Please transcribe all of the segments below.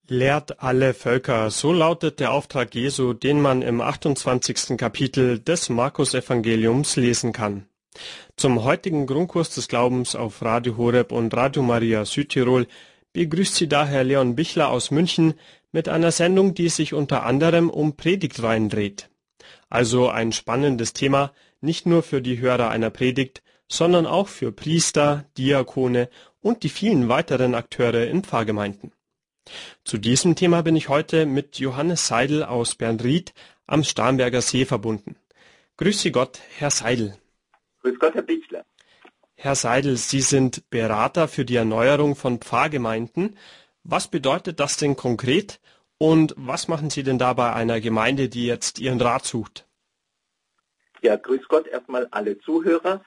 Lehrt alle Völker, so lautet der Auftrag Jesu, den man im 28. Kapitel des Markus-Evangeliums lesen kann. Zum heutigen Grundkurs des Glaubens auf Radio Horeb und Radio Maria Südtirol begrüßt Sie daher Leon Bichler aus München mit einer Sendung, die sich unter anderem um Predigtreihen dreht. Also ein spannendes Thema, nicht nur für die Hörer einer Predigt, sondern auch für Priester, Diakone und die vielen weiteren Akteure in Pfarrgemeinden. Zu diesem Thema bin ich heute mit Johannes Seidel aus Bernried am Starnberger See verbunden. Grüß Sie Gott, Herr Seidel. Grüß Gott, Herr Bichler. Herr Seidel, Sie sind Berater für die Erneuerung von Pfarrgemeinden. Was bedeutet das denn konkret und was machen Sie denn da bei einer Gemeinde, die jetzt Ihren Rat sucht? Ja, grüß Gott erstmal alle Zuhörer.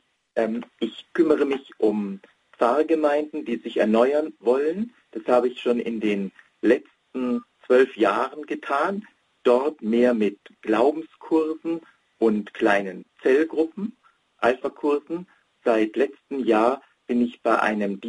Ich kümmere mich um Pfarrgemeinden, die sich erneuern wollen. Das habe ich schon in den letzten 12 Jahren getan. Dort mehr mit Glaubenskursen und kleinen Zellgruppen, Alpha-Kursen. Seit letztem Jahr bin ich bei einem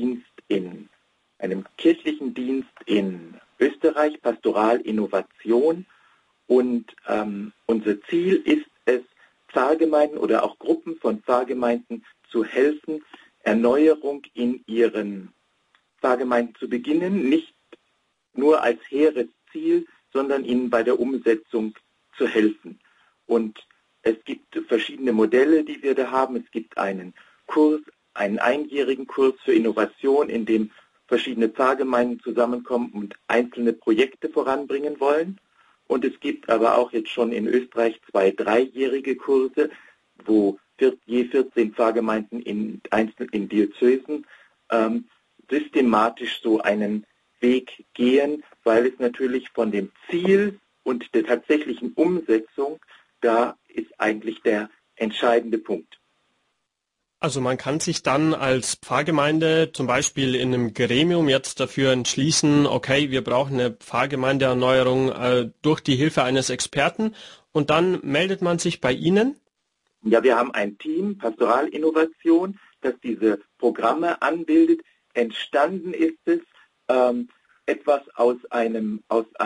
kirchlichen Dienst in Österreich, Pastoral Innovation. Und unser Ziel ist es, Pfarrgemeinden oder auch Gruppen von Pfarrgemeinden zu helfen, Erneuerung in ihren Pfarrgemeinden zu beginnen, nicht nur als hehres Ziel, sondern ihnen bei der Umsetzung zu helfen. Und es gibt verschiedene Modelle, die wir da haben. Es gibt einen Kurs, einen einjährigen Kurs für Innovation, in dem verschiedene Pfarrgemeinden zusammenkommen und einzelne Projekte voranbringen wollen. Und es gibt aber auch jetzt schon in Österreich 2 dreijährige Kurse, wo je 14 Pfarrgemeinden in Diözesen systematisch so einen Weg gehen, weil es natürlich von dem Ziel und der tatsächlichen Umsetzung, da ist eigentlich der entscheidende Punkt. Also man kann sich dann als Pfarrgemeinde zum Beispiel in einem Gremium jetzt dafür entschließen, okay, wir brauchen eine Pfarrgemeindeerneuerung durch die Hilfe eines Experten und dann meldet man sich bei Ihnen? Ja, wir haben ein Team, Pastoralinnovation, das diese Programme anbildet. Entstanden ist es etwas aus einem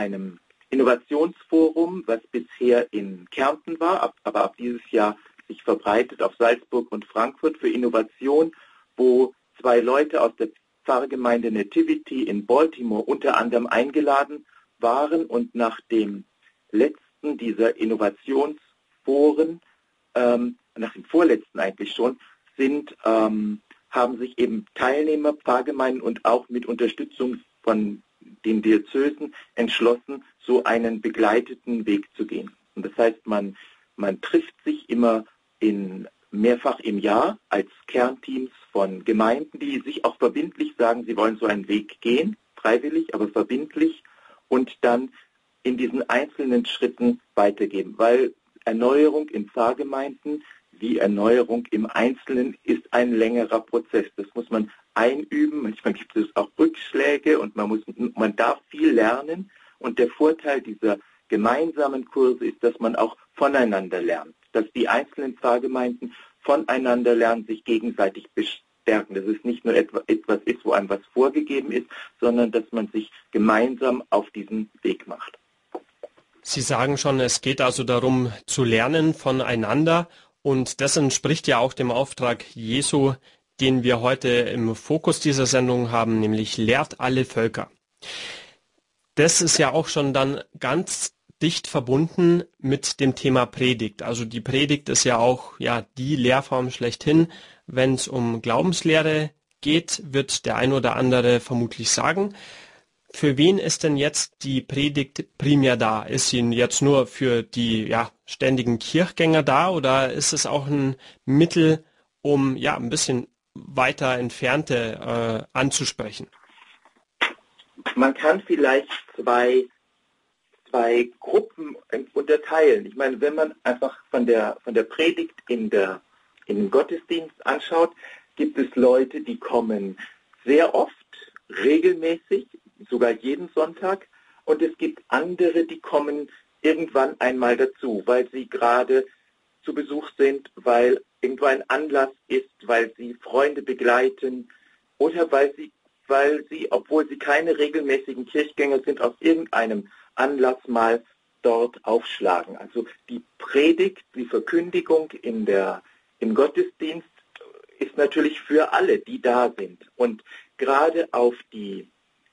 Innovationsforum, was bisher in Kärnten war, aber ab dieses Jahr sich verbreitet auf Salzburg und Frankfurt für Innovation, wo 2 Leute aus der Pfarrgemeinde Nativity in Baltimore unter anderem eingeladen waren und nach dem letzten dieser Innovationsforen, nach dem vorletzten eigentlich schon, haben sich eben Teilnehmer, Pfarrgemeinden und auch mit Unterstützung von den Diözesen entschlossen, so einen begleiteten Weg zu gehen. Und das heißt, man trifft sich immer mehrfach im Jahr als Kernteams von Gemeinden, die sich auch verbindlich sagen, sie wollen so einen Weg gehen, freiwillig, aber verbindlich, und dann in diesen einzelnen Schritten weitergeben. Weil Erneuerung in Pfarrgemeinden wie Erneuerung im Einzelnen ist ein längerer Prozess. Das muss man einüben. Manchmal gibt es auch Rückschläge und man darf viel lernen. Und der Vorteil dieser gemeinsamen Kurse ist, dass man auch voneinander lernt. Dass die einzelnen Pfarrgemeinden voneinander lernen, sich gegenseitig bestärken. Dass es nicht nur etwas ist, wo einem was vorgegeben ist, sondern dass man sich gemeinsam auf diesen Weg macht. Sie sagen schon, es geht also darum zu lernen voneinander und das entspricht ja auch dem Auftrag Jesu, den wir heute im Fokus dieser Sendung haben, nämlich lehrt alle Völker. Das ist ja auch schon dann ganz dicht verbunden mit dem Thema Predigt. Also die Predigt ist ja auch die Lehrform schlechthin. Wenn es um Glaubenslehre geht, wird der ein oder andere vermutlich sagen, für wen ist denn jetzt die Predigt primär da? Ist sie jetzt nur für die ständigen Kirchgänger da oder ist es auch ein Mittel, um ein bisschen weiter Entfernte anzusprechen? Man kann vielleicht zwei Gruppen unterteilen. Ich meine, wenn man einfach von der Predigt in den Gottesdienst anschaut, gibt es Leute, die kommen sehr oft, regelmäßig, sogar jeden Sonntag, und es gibt andere, die kommen irgendwann einmal dazu, weil sie gerade zu Besuch sind, weil irgendwo ein Anlass ist, weil sie Freunde begleiten oder weil weil sie, obwohl sie keine regelmäßigen Kirchgänger sind, aus irgendeinem Anlass mal dort aufschlagen. Also die Predigt, die Verkündigung im Gottesdienst ist natürlich für alle, die da sind. Und gerade auf die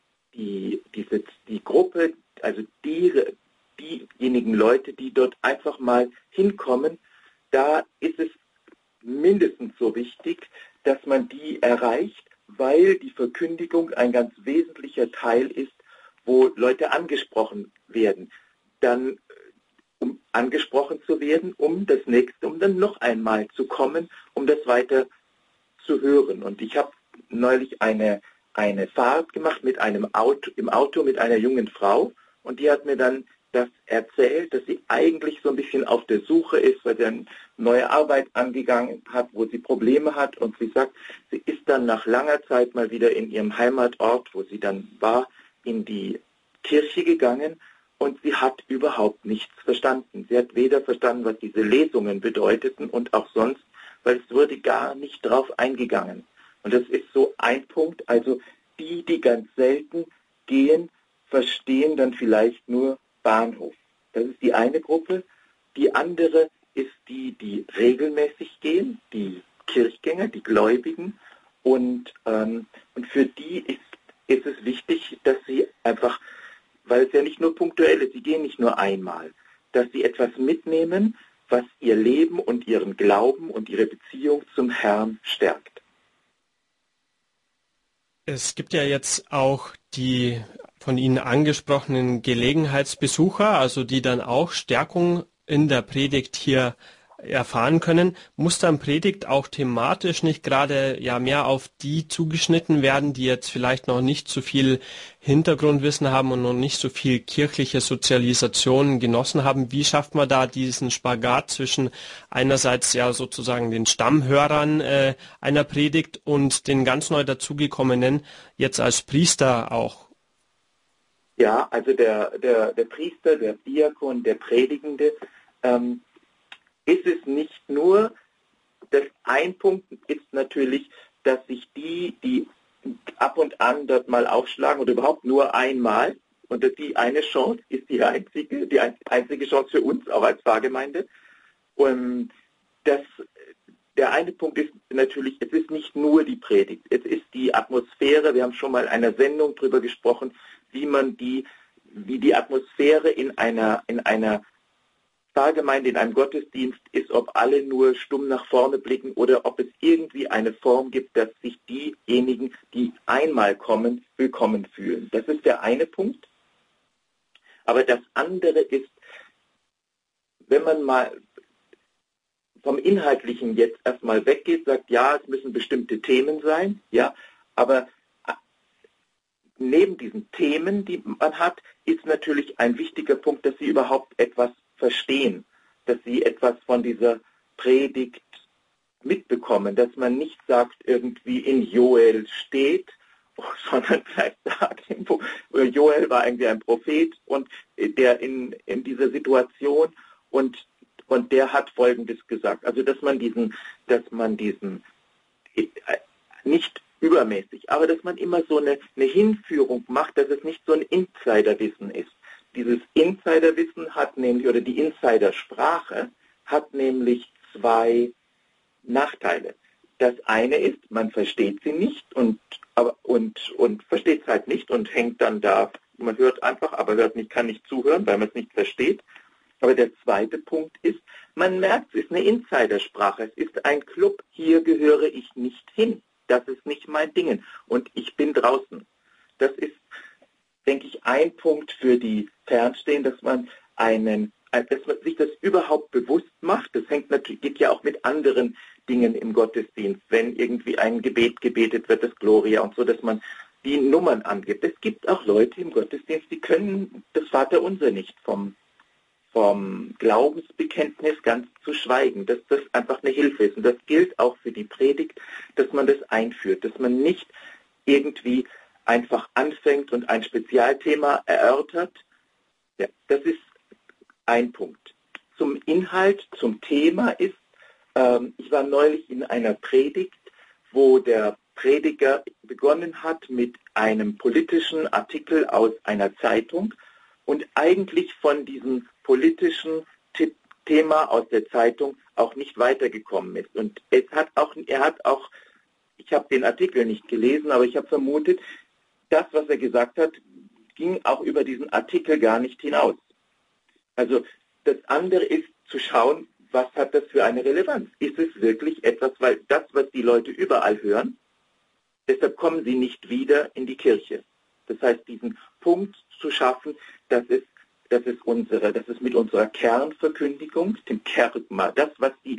Gruppe, also diejenigen Leute, die dort einfach mal hinkommen, da ist es mindestens so wichtig, dass man die erreicht, weil die Verkündigung ein ganz wesentlicher Teil ist, wo Leute angesprochen werden. Dann, um angesprochen zu werden, um dann noch einmal zu kommen, um das weiter zu hören. Und ich habe neulich eine Fahrt gemacht im Auto mit einer jungen Frau, und die hat mir dann das erzählt, dass sie eigentlich so ein bisschen auf der Suche ist, weil sie eine neue Arbeit angegangen hat, wo sie Probleme hat, und sie sagt, sie ist dann nach langer Zeit mal wieder in ihrem Heimatort, wo sie dann war, in die Kirche gegangen, und sie hat überhaupt nichts verstanden. Sie hat weder verstanden, was diese Lesungen bedeuteten, und auch sonst, weil es wurde gar nicht drauf eingegangen. Und das ist so ein Punkt, also die ganz selten gehen, verstehen dann vielleicht nur Bahnhof. Das ist die eine Gruppe. Die andere ist die regelmäßig gehen, die Kirchgänger, die Gläubigen. Und für die ist es wichtig, dass sie einfach, weil es ja nicht nur punktuell ist, sie gehen nicht nur einmal, dass sie etwas mitnehmen, was ihr Leben und ihren Glauben und ihre Beziehung zum Herrn stärkt. Es gibt ja jetzt auch die von Ihnen angesprochenen Gelegenheitsbesucher, also die dann auch Stärkung in der Predigt hier erfahren können. Muss dann Predigt auch thematisch nicht gerade ja mehr auf die zugeschnitten werden, die jetzt vielleicht noch nicht so viel Hintergrundwissen haben und noch nicht so viel kirchliche Sozialisation genossen haben? Wie schafft man da diesen Spagat zwischen einerseits ja sozusagen den Stammhörern einer Predigt und den ganz neu dazugekommenen jetzt als Priester auch? Ja, also der Priester, der Diakon, der Predigende, ist es nicht nur, dass ein Punkt ist natürlich, dass sich die ab und an dort mal aufschlagen oder überhaupt nur einmal, und die eine Chance ist die einzige Chance für uns, auch als Pfarrgemeinde. Und der eine Punkt ist natürlich, es ist nicht nur die Predigt, es ist die Atmosphäre. Wir haben schon mal in einer Sendung darüber gesprochen, wie die Atmosphäre in einer Pfarrgemeinde, in einem Gottesdienst ist, ob alle nur stumm nach vorne blicken oder ob es irgendwie eine Form gibt, dass sich diejenigen, die einmal kommen, willkommen fühlen. Das ist der eine Punkt. Aber das andere ist, wenn man mal vom Inhaltlichen jetzt erstmal weggeht, sagt, ja, es müssen bestimmte Themen sein, ja, aber neben diesen Themen, die man hat, ist natürlich ein wichtiger Punkt, dass sie überhaupt etwas verstehen, dass sie etwas von dieser Predigt mitbekommen, dass man nicht sagt, irgendwie in Joel steht, sondern vielleicht sagt, Joel war irgendwie ein Prophet und der in dieser Situation und der hat Folgendes gesagt. Also dass man diesen nicht übermäßig, aber dass man immer so eine Hinführung macht, dass es nicht so ein Insiderwissen ist. Dieses Insiderwissen hat nämlich, oder die Insidersprache hat nämlich zwei Nachteile. Das eine ist, man versteht sie nicht und versteht es halt nicht und hängt dann da, man hört einfach, aber kann nicht zuhören, weil man es nicht versteht. Aber der zweite Punkt ist, man merkt, es ist eine Insidersprache, es ist ein Club, hier gehöre ich nicht hin, das ist nicht mein Ding und ich bin draußen. Das ist, denke ich, ein Punkt für die Fernstehen, dass man sich das überhaupt bewusst macht. Das geht ja auch mit anderen Dingen im Gottesdienst, wenn irgendwie ein Gebet gebetet wird, das Gloria und so, dass man die Nummern angibt. Es gibt auch Leute im Gottesdienst, die können das Vaterunser nicht vom Glaubensbekenntnis ganz zu schweigen, dass das einfach eine Hilfe ist. Und das gilt auch für die Predigt, dass man das einführt, dass man nicht irgendwie einfach anfängt und ein Spezialthema erörtert. Ja, das ist ein Punkt. Zum Inhalt, zum Thema ist, ich war neulich in einer Predigt, wo der Prediger begonnen hat mit einem politischen Artikel aus einer Zeitung und eigentlich von diesem politischen Thema aus der Zeitung auch nicht weitergekommen ist. Und er hat auch, ich habe den Artikel nicht gelesen, aber ich habe vermutet, das, was er gesagt hat, ging auch über diesen Artikel gar nicht hinaus. Also das andere ist zu schauen, was hat das für eine Relevanz? Ist es wirklich etwas, weil das, was die Leute überall hören, deshalb kommen sie nicht wieder in die Kirche. Das heißt, diesen Punkt zu schaffen, dass es mit unserer Kernverkündigung, dem Kerygma, das,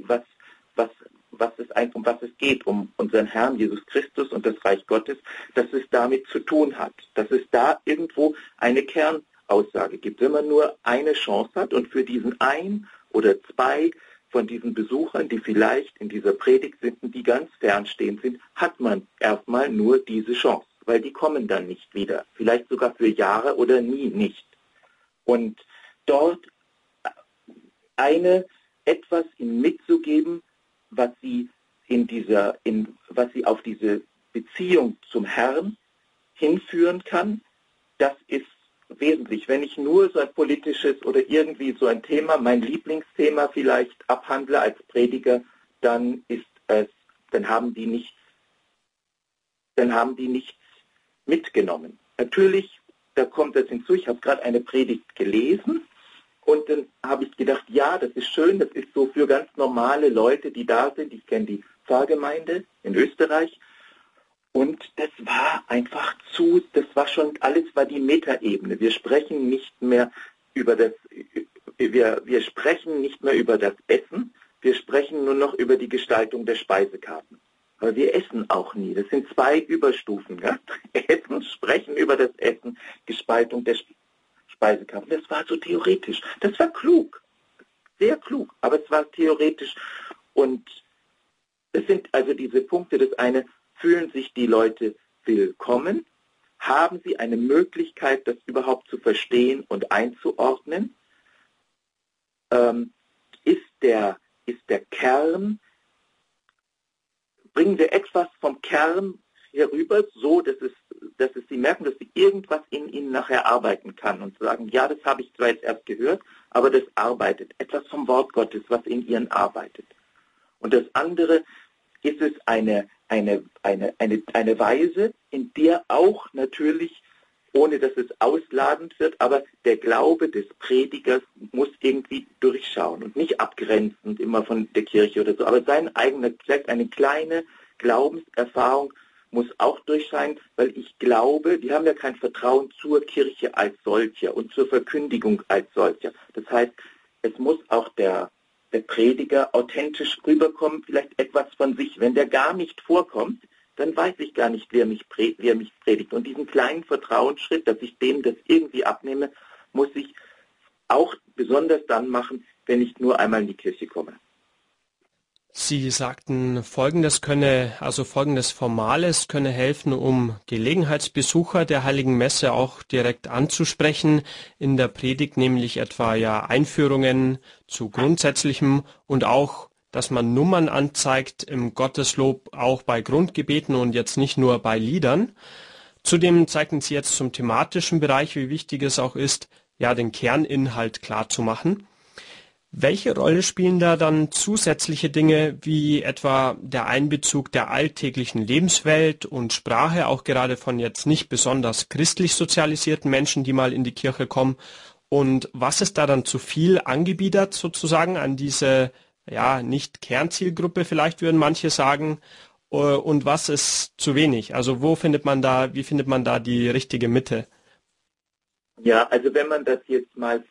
um was es geht, um unseren Herrn Jesus Christus und das Reich Gottes, dass es damit zu tun hat, dass es da irgendwo eine Kernaussage gibt. Wenn man nur eine Chance hat und für diesen ein oder zwei von diesen Besuchern, die vielleicht in dieser Predigt sind, die ganz fernstehend sind, hat man erstmal nur diese Chance, weil die kommen dann nicht wieder, vielleicht sogar für Jahre oder nie nicht. Und dort etwas ihnen mitzugeben, was sie auf diese Beziehung zum Herrn hinführen kann, das ist wesentlich. Wenn ich nur so ein politisches oder irgendwie so ein Thema, mein Lieblingsthema vielleicht abhandle als Prediger, dann haben die nichts mitgenommen. Natürlich, da kommt das hinzu, ich habe gerade eine Predigt gelesen und dann habe ich gedacht, ja, das ist schön, das ist so für ganz normale Leute, die da sind. Ich kenne die Pfarrgemeinde in Österreich und das war einfach alles war die Metaebene. Wir sprechen nicht mehr über das Essen, wir sprechen nur noch über die Gestaltung der Speisekarten. Aber wir essen auch nie. Das sind zwei Überstufen. Ja? Essen, sprechen über das Essen, Gestaltung der Speisekarten. Das war so theoretisch. Das war klug. Sehr klug. Aber es war theoretisch. Und es sind also diese Punkte. Das eine, fühlen sich die Leute willkommen? Haben sie eine Möglichkeit, das überhaupt zu verstehen und einzuordnen? Ist der Kern, bringen wir etwas vom Kern herüber, so dass sie merken, dass sie irgendwas in ihnen nachher arbeiten kann und sagen, ja, das habe ich zwar jetzt erst gehört, aber das arbeitet. Etwas vom Wort Gottes, was in ihnen arbeitet. Und das andere, ist es eine Weise, in der auch natürlich, ohne dass es ausladend wird, aber der Glaube des Predigers muss irgendwie durchschauen und nicht abgrenzend immer von der Kirche oder so, aber sein eigener, vielleicht eine kleine Glaubenserfahrung muss auch durchscheinen, weil ich glaube, die haben ja kein Vertrauen zur Kirche als solcher und zur Verkündigung als solcher. Das heißt, es muss auch der Prediger authentisch rüberkommen, vielleicht etwas von sich. Wenn der gar nicht vorkommt, dann weiß ich gar nicht, wer mich predigt. Und diesen kleinen Vertrauensschritt, dass ich dem das irgendwie abnehme, muss ich auch besonders dann machen, wenn ich nur einmal in die Kirche komme. Sie sagten, folgendes Formales könne helfen, um Gelegenheitsbesucher der Heiligen Messe auch direkt anzusprechen, in der Predigt nämlich etwa ja Einführungen zu Grundsätzlichem und auch, dass man Nummern anzeigt im Gotteslob, auch bei Grundgebeten und jetzt nicht nur bei Liedern. Zudem zeigten Sie jetzt zum thematischen Bereich, wie wichtig es auch ist, ja, den Kerninhalt klar zu machen. Welche Rolle spielen da dann zusätzliche Dinge wie etwa der Einbezug der alltäglichen Lebenswelt und Sprache, auch gerade von jetzt nicht besonders christlich sozialisierten Menschen, die mal in die Kirche kommen? Und was ist da dann zu viel angebiedert sozusagen an diese, ja, nicht Kernzielgruppe, vielleicht würden manche sagen, und was ist zu wenig? Also wie findet man da die richtige Mitte? Ja, also wenn man das jetzt mal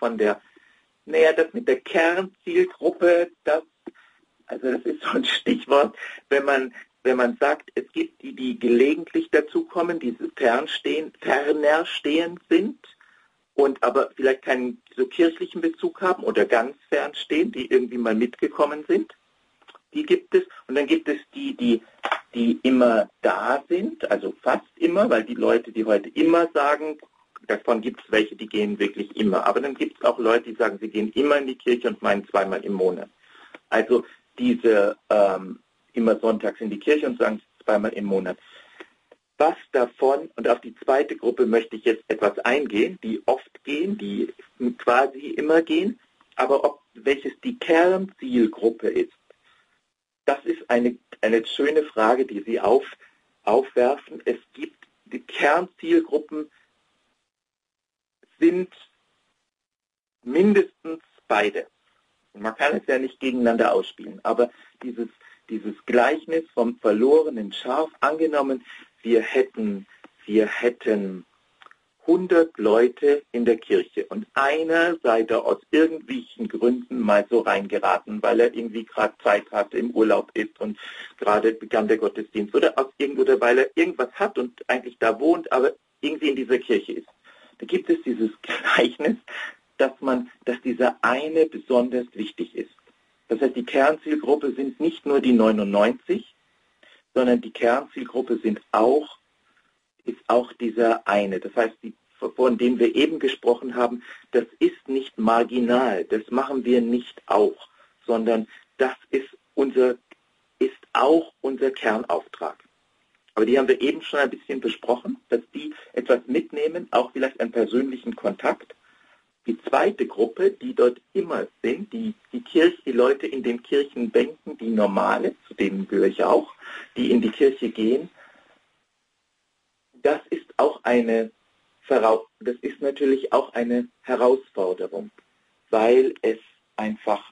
das mit der Kernzielgruppe, das ist so ein Stichwort, wenn man sagt, es gibt die gelegentlich dazukommen, die ferner stehend sind und aber vielleicht keinen so kirchlichen Bezug haben oder ganz fernstehend, die irgendwie mal mitgekommen sind, die gibt es. Und dann gibt es die immer da sind, also fast immer, weil die Leute, die heute immer sagen, davon gibt es welche, die gehen wirklich immer. Aber dann gibt es auch Leute, die sagen, sie gehen immer in die Kirche und meinen zweimal im Monat. Also diese immer sonntags in die Kirche und sagen zweimal im Monat. was davon, und auf die zweite Gruppe möchte ich jetzt etwas eingehen, die oft gehen, die quasi immer gehen, aber welches die Kernzielgruppe ist, das ist eine schöne Frage, die Sie aufwerfen. Es gibt, die Kernzielgruppen sind mindestens beide. Man kann es ja nicht gegeneinander ausspielen, aber dieses Gleichnis vom verlorenen Schaf, angenommen, wir hätten 100 Leute in der Kirche und einer sei da aus irgendwelchen Gründen mal so reingeraten, weil er irgendwie gerade Zeit hatte, im Urlaub ist und gerade begann der Gottesdienst oder weil er irgendwas hat und eigentlich da wohnt, aber irgendwie in dieser Kirche ist. Da gibt es dieses Gleichnis, dass dieser eine besonders wichtig ist. Das heißt, die Kernzielgruppe sind nicht nur die 99, sondern die Kernzielgruppe ist auch dieser eine. Das heißt, von dem wir eben gesprochen haben, das ist nicht marginal, das machen wir nicht auch, sondern das ist auch unser Kernauftrag. Aber die haben wir eben schon ein bisschen besprochen, dass die etwas mitnehmen, auch vielleicht einen persönlichen Kontakt. Die zweite Gruppe, die dort immer sind, die Leute in den Kirchenbänken, die normale, zu denen gehöre ich auch, die in die Kirche gehen, das ist natürlich auch eine Herausforderung, weil es einfach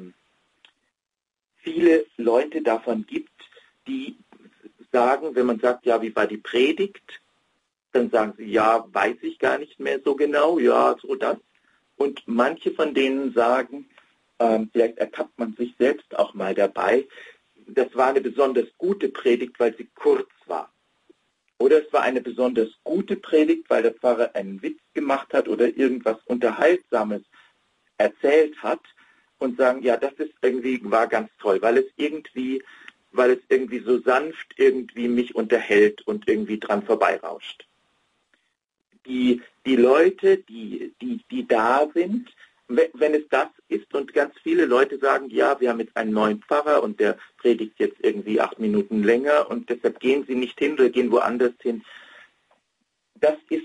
viele Leute davon gibt, die sagen, wenn man sagt, ja, wie war die Predigt, dann sagen sie, ja, weiß ich gar nicht mehr so genau, ja, so das. Und manche von denen sagen, vielleicht ertappt man sich selbst auch mal dabei, das war eine besonders gute Predigt, weil sie kurz war. Oder es war eine besonders gute Predigt, weil der Pfarrer einen Witz gemacht hat oder irgendwas Unterhaltsames erzählt hat und sagen, ja, das war ganz toll, weil es irgendwie so sanft irgendwie mich unterhält und irgendwie dran vorbeirauscht. Die Leute, die da sind, wenn es das ist und ganz viele Leute sagen, ja, wir haben jetzt einen neuen Pfarrer und der predigt jetzt irgendwie 8 Minuten länger und deshalb gehen sie nicht hin oder gehen woanders hin. Das ist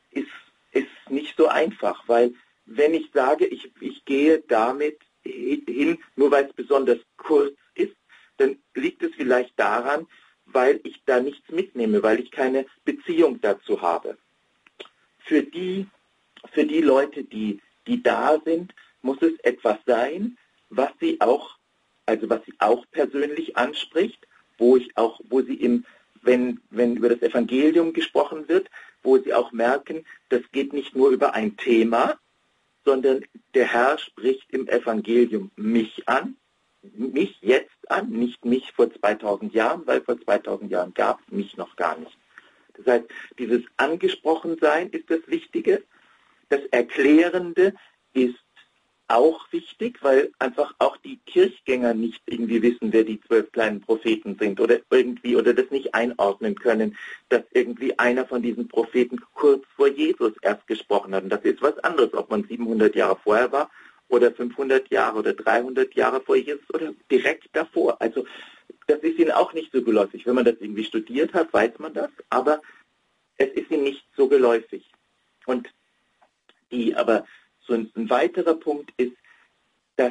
nicht so einfach, weil wenn ich sage, ich gehe damit hin, nur weil es besonders kurz ist, dann liegt es vielleicht daran, weil ich da nichts mitnehme, weil ich keine Beziehung dazu habe. Für die Leute, die da sind, muss es etwas sein, was sie auch persönlich anspricht, wo sie wenn über das Evangelium gesprochen wird, wo sie auch merken, das geht nicht nur über ein Thema, sondern der Herr spricht im Evangelium mich jetzt an, nicht mich vor 2000 Jahren, weil vor 2000 Jahren gab es mich noch gar nicht. Das heißt, dieses Angesprochensein ist das Wichtige. Das Erklärende ist auch wichtig, weil einfach auch die Kirchgänger nicht irgendwie wissen, wer die 12 kleinen Propheten sind oder das nicht einordnen können, dass irgendwie einer von diesen Propheten kurz vor Jesus erst gesprochen hat. Und das ist was anderes, ob man 700 Jahre vorher war oder 500 Jahre oder 300 Jahre vor Jesus oder direkt davor. Also das ist ihnen auch nicht so geläufig. Wenn man das irgendwie studiert hat, weiß man das, aber es ist ihnen nicht so geläufig. Und aber so ein weiterer Punkt ist, dass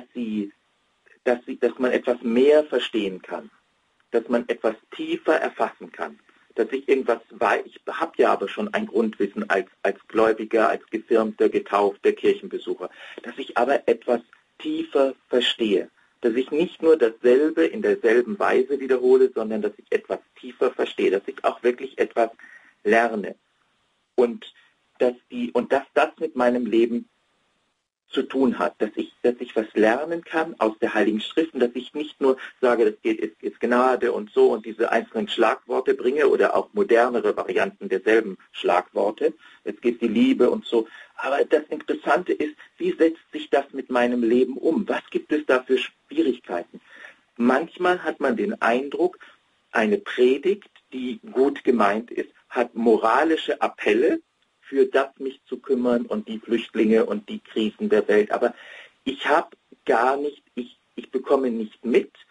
man etwas mehr verstehen kann, dass man etwas tiefer erfassen kann, dass ich irgendwas weiß. Ich habe ja aber schon ein Grundwissen als Gläubiger, als Gefirmter, Getaufter, Kirchenbesucher, dass ich aber etwas tiefer verstehe, dass ich nicht nur dasselbe in derselben Weise wiederhole, sondern dass ich etwas tiefer verstehe, dass ich auch wirklich etwas lerne und dass das mit meinem Leben zu tun hat, dass ich was lernen kann aus der Heiligen Schrift und dass ich nicht nur sage, das ist Gnade und so und diese einzelnen Schlagworte bringe oder auch modernere Varianten derselben Schlagworte. Es geht die Liebe und so. Aber das Interessante ist, wie setzt sich das mit meinem Leben um? Was gibt es da für Schwierigkeiten? Manchmal hat man den Eindruck, eine Predigt, die gut gemeint ist, hat moralische Appelle, für das mich zu kümmern und die Flüchtlinge und die Krisen der Welt. Aber ich bekomme nicht mit,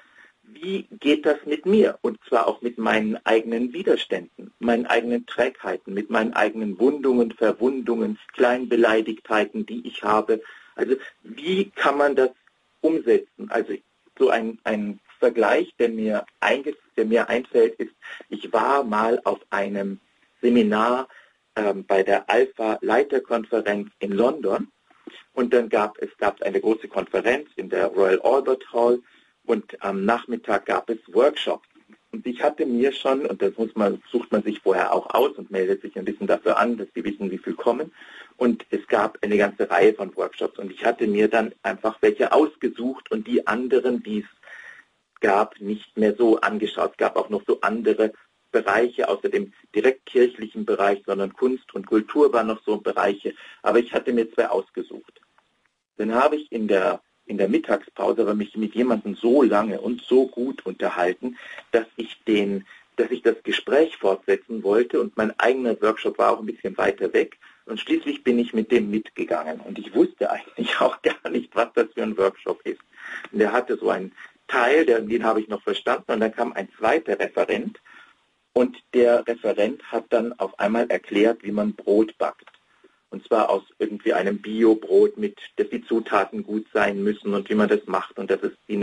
wie geht das mit mir? Und zwar auch mit meinen eigenen Widerständen, meinen eigenen Trägheiten, mit meinen eigenen Wundungen, Verwundungen, Kleinbeleidigtheiten, die ich habe. Also wie kann man das umsetzen? Also so ein Vergleich, der mir einfällt, ist, ich war mal auf einem Seminar bei der Alpha-Leiterkonferenz in London und dann gab es eine große Konferenz in der Royal Albert Hall und am Nachmittag gab es Workshops. Und ich hatte mir schon, und das sucht man sich vorher auch aus und meldet sich ein bisschen dafür an, dass sie wissen, wie viel kommen. Und es gab eine ganze Reihe von Workshops. Und ich hatte mir dann einfach welche ausgesucht und die anderen, die es gab, nicht mehr so angeschaut. Es gab auch noch so andere Bereiche außer dem direkt kirchlichen Bereich, sondern Kunst und Kultur waren noch so Bereiche. Aber ich hatte mir 2 ausgesucht. Dann habe ich in der Mittagspause aber mich mit jemandem so lange und so gut unterhalten, dass ich das Gespräch fortsetzen wollte und mein eigener Workshop war auch ein bisschen weiter weg und schließlich bin ich mit dem mitgegangen und ich wusste eigentlich auch gar nicht, was das für ein Workshop ist. Und der hatte so einen Teil, den habe ich noch verstanden und dann kam ein zweiter Referent und der Referent hat dann auf einmal erklärt, wie man Brot backt. Und zwar aus irgendwie einem Bio-Brot, dass die Zutaten gut sein müssen und wie man das macht. Und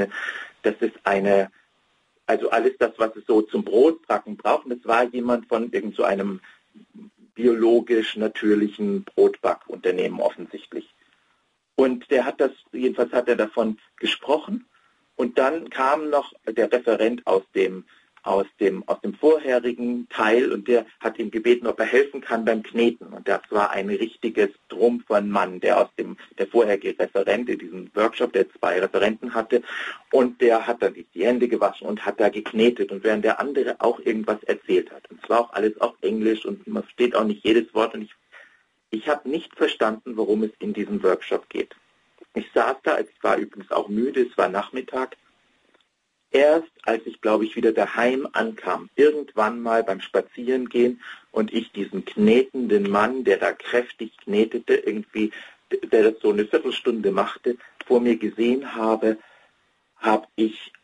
also alles das, was es so zum Brotbacken braucht. Und das war jemand von irgend so einem biologisch natürlichen Brotbackunternehmen offensichtlich. Und jedenfalls hat er davon gesprochen. Und dann kam noch der Referent aus dem vorherigen Teil und der hat ihn gebeten, ob er helfen kann beim Kneten. Und das war ein richtiges Drum von Mann, der vorherige Referent in diesem Workshop, der 2 Referenten hatte. Und der hat dann die Hände gewaschen und hat da geknetet. Und während der andere auch irgendwas erzählt hat. Und zwar auch alles auf Englisch und man versteht auch nicht jedes Wort. Und ich habe nicht verstanden, worum es in diesem Workshop geht. Ich saß da, ich war übrigens auch müde, es war Nachmittag. Erst als ich, glaube ich, wieder daheim ankam, irgendwann mal beim Spazierengehen und ich diesen knetenden Mann, der da kräftig knetete, der das so eine Viertelstunde machte, vor mir gesehen habe, habe ich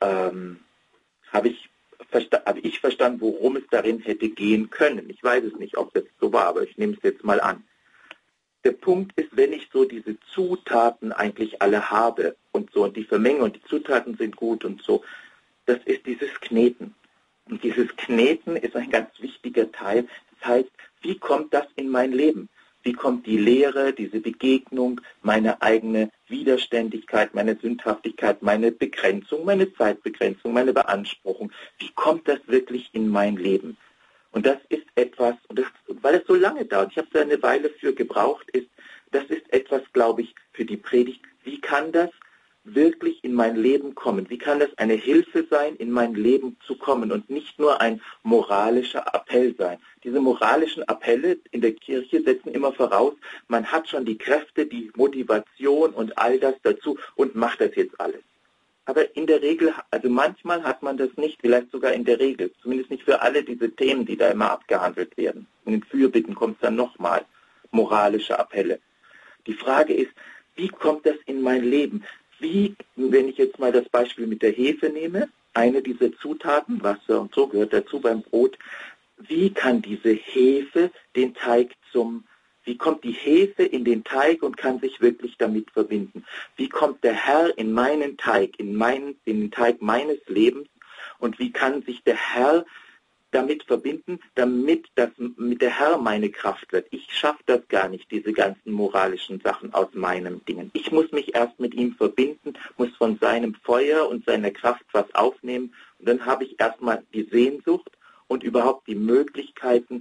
verstanden, worum es darin hätte gehen können. Ich weiß es nicht, ob das so war, aber ich nehme es jetzt mal an. Der Punkt ist, wenn ich so diese Zutaten eigentlich alle habe und so und die Vermenge und die Zutaten sind gut und so, das ist dieses Kneten. Und dieses Kneten ist ein ganz wichtiger Teil. Das heißt, wie kommt das in mein Leben? Wie kommt die Lehre, diese Begegnung, meine eigene Widerständigkeit, meine Sündhaftigkeit, meine Begrenzung, meine Zeitbegrenzung, meine Beanspruchung, wie kommt das wirklich in mein Leben? Und das ist etwas, weil es so lange dauert, ich habe da eine Weile für gebraucht, das ist etwas, glaube ich, für die Predigt. Wie kann das wirklich in mein Leben kommen? Wie kann das eine Hilfe sein, in mein Leben zu kommen und nicht nur ein moralischer Appell sein? Diese moralischen Appelle in der Kirche setzen immer voraus, man hat schon die Kräfte, die Motivation und all das dazu und macht das jetzt alles. Aber in der Regel, also manchmal hat man das nicht, vielleicht sogar in der Regel, zumindest nicht für alle diese Themen, die da immer abgehandelt werden. In den Fürbitten kommt es dann nochmal, moralische Appelle. Die Frage ist, wie kommt das in mein Leben? Wenn ich jetzt mal das Beispiel mit der Hefe nehme, eine dieser Zutaten, Wasser und so gehört dazu beim Brot, wie kann diese Hefe den Teig wie kommt die Hefe in den Teig und kann sich wirklich damit verbinden? Wie kommt der Herr in meinen Teig, in den Teig meines Lebens und wie kann sich der Herr damit verbinden, damit der Herr meine Kraft wird? Ich schaffe das gar nicht, diese ganzen moralischen Sachen aus meinen Dingen. Ich muss mich erst mit ihm verbinden, muss von seinem Feuer und seiner Kraft was aufnehmen und dann habe ich erstmal die Sehnsucht und überhaupt die Möglichkeiten,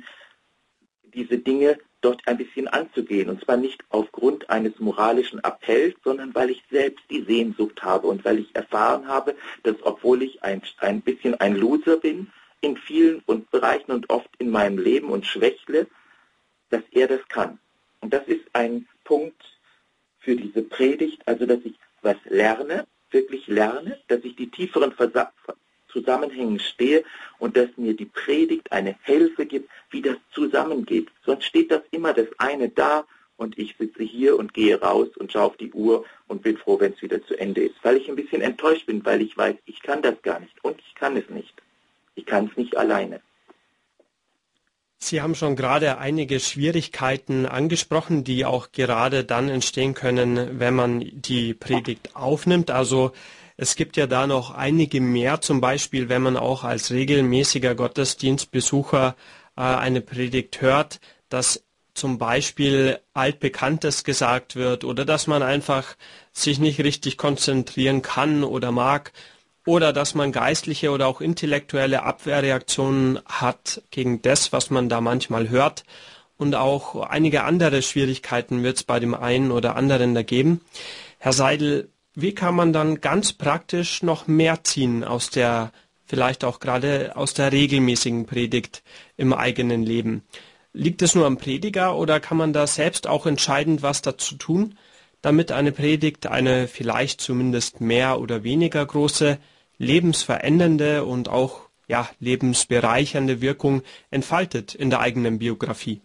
diese Dinge dort ein bisschen anzugehen. Und zwar nicht aufgrund eines moralischen Appells, sondern weil ich selbst die Sehnsucht habe und weil ich erfahren habe, dass obwohl ich ein bisschen ein Loser bin, in vielen Bereichen und oft in meinem Leben und schwächle, dass er das kann. Und das ist ein Punkt für diese Predigt, also dass ich was lerne, wirklich lerne, dass ich die tieferen Zusammenhängen stehe und dass mir die Predigt eine Hilfe gibt, wie das zusammengeht. Sonst steht das immer das eine da und ich sitze hier und gehe raus und schaue auf die Uhr und bin froh, wenn es wieder zu Ende ist. Weil ich ein bisschen enttäuscht bin, weil ich weiß, ich kann das gar nicht und ich kann es nicht. Ich kann es nicht alleine. Sie haben schon gerade einige Schwierigkeiten angesprochen, die auch gerade dann entstehen können, wenn man die Predigt aufnimmt. Also es gibt ja da noch einige mehr, zum Beispiel wenn man auch als regelmäßiger Gottesdienstbesucher eine Predigt hört, dass zum Beispiel Altbekanntes gesagt wird oder dass man einfach sich nicht richtig konzentrieren kann oder mag. Oder dass man geistliche oder auch intellektuelle Abwehrreaktionen hat gegen das, was man da manchmal hört. Und auch einige andere Schwierigkeiten wird es bei dem einen oder anderen da geben. Herr Seidel, wie kann man dann ganz praktisch noch mehr ziehen aus der, vielleicht auch gerade aus der regelmäßigen Predigt im eigenen Leben? Liegt es nur am Prediger oder kann man da selbst auch entscheiden, was dazu tun, damit eine Predigt eine vielleicht zumindest mehr oder weniger große lebensverändernde und auch lebensbereichernde Wirkung entfaltet in der eigenen Biografie?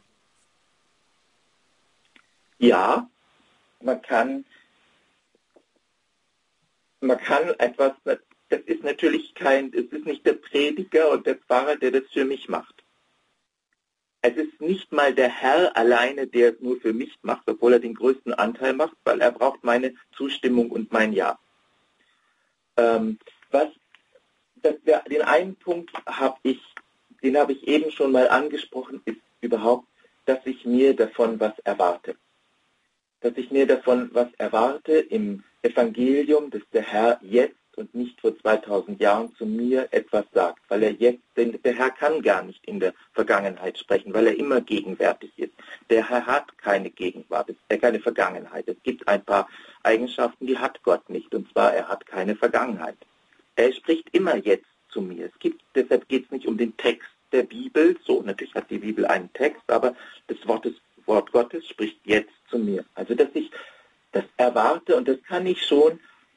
Ja, man kann etwas, das ist natürlich es ist nicht der Prediger und der Pfarrer, der das für mich macht. Es ist nicht mal der Herr alleine, der es nur für mich macht, obwohl er den größten Anteil macht, weil er braucht meine Zustimmung und mein Ja. Den einen Punkt den habe ich eben schon mal angesprochen, ist überhaupt, dass ich mir davon was erwarte. Dass ich mir davon was erwarte im Evangelium, dass der Herr jetzt und nicht vor 2000 Jahren zu mir etwas sagt, denn der Herr kann gar nicht in der Vergangenheit sprechen, weil er immer gegenwärtig ist. Der Herr hat keine Gegenwart, keine Vergangenheit. Es gibt ein paar Eigenschaften, die hat Gott nicht, und zwar er hat keine Vergangenheit. Er spricht immer jetzt zu mir. Deshalb geht es nicht um den Text der Bibel. So, natürlich hat die Bibel einen Text, aber das Wort Gottes spricht jetzt zu mir. Also, dass ich das erwarte, und das kann ich schon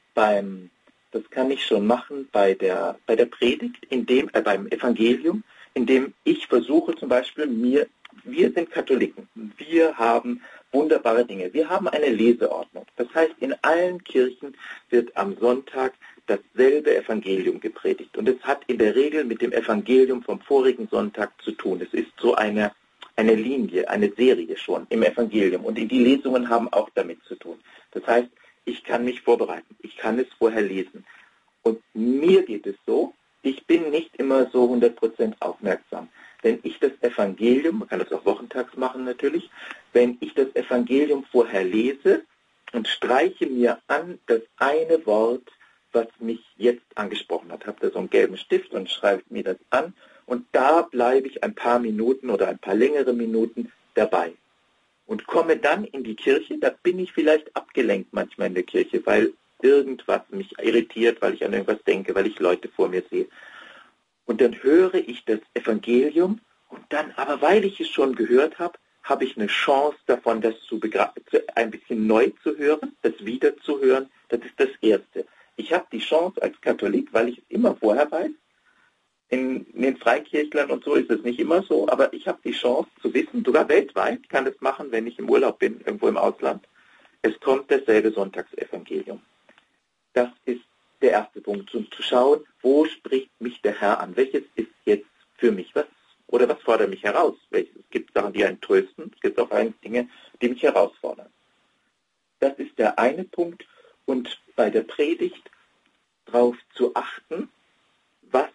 machen bei der Predigt, beim Evangelium, indem ich versuche zum Beispiel wir sind Katholiken, wir haben wunderbare Dinge. Wir haben eine Leseordnung. Das heißt, in allen Kirchen wird am Sonntag dasselbe Evangelium gepredigt. Und es hat in der Regel mit dem Evangelium vom vorigen Sonntag zu tun. Es ist so eine Linie, eine Serie schon im Evangelium. Und die Lesungen haben auch damit zu tun. Das heißt, ich kann mich vorbereiten. Ich kann es vorher lesen. Und mir geht es so, ich bin nicht immer so 100% aufmerksam. Wenn ich das Evangelium, man kann das auch wochentags machen natürlich, wenn ich das Evangelium vorher lese und streiche mir an das eine Wort, was mich jetzt angesprochen hat, habe da so einen gelben Stift und schreibe mir das an, und da bleibe ich ein paar Minuten oder ein paar längere Minuten dabei und komme dann in die Kirche. Da bin ich vielleicht abgelenkt manchmal in der Kirche, weil irgendwas mich irritiert, weil ich an irgendwas denke, weil ich Leute vor mir sehe. Und dann höre ich das Evangelium, und dann, aber weil ich es schon gehört habe, habe ich eine Chance davon, das ein bisschen neu zu hören, das wiederzuhören. Das ist das Erste. Ich habe die Chance als Katholik, weil ich es immer vorher weiß. In den Freikirchlern und so ist es nicht immer so, aber ich habe die Chance zu wissen, sogar weltweit, ich kann das machen, wenn ich im Urlaub bin, irgendwo im Ausland. Es kommt dasselbe Sonntagsevangelium. Das ist der erste Punkt, zu schauen, wo spricht mich der Herr an? Welches ist jetzt für mich was fordert mich heraus? Es gibt Sachen, die einen trösten, es gibt auch Dinge, die mich herausfordern. Das ist der eine Punkt. Und bei der Predigt darauf zu achten, was